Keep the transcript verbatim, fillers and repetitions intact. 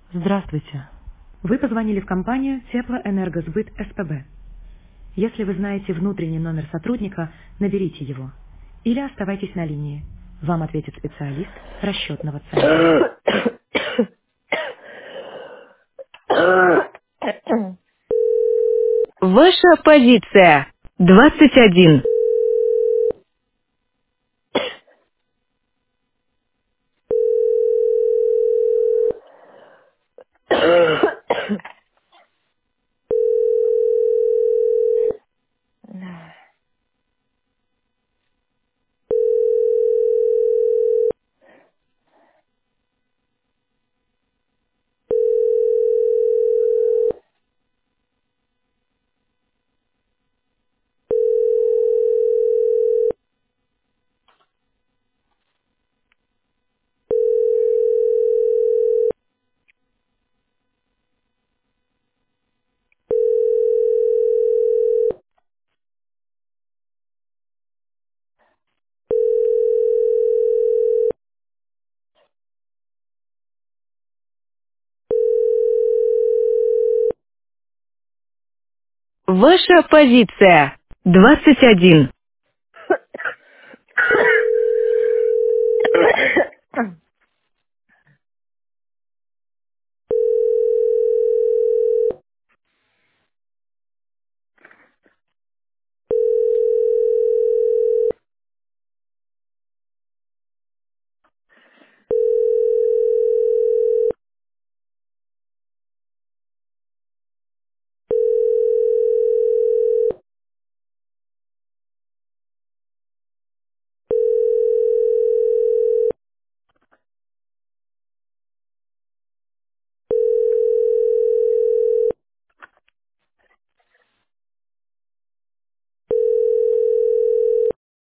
Здравствуйте. Вы позвонили в компанию Теплоэнергосбыт СПБ. Если вы знаете внутренний номер сотрудника, наберите его. Или оставайтесь на линии. Вам ответит специалист расчетного центра. Ваша позиция. двадцать один. Ваша позиция. двадцать один.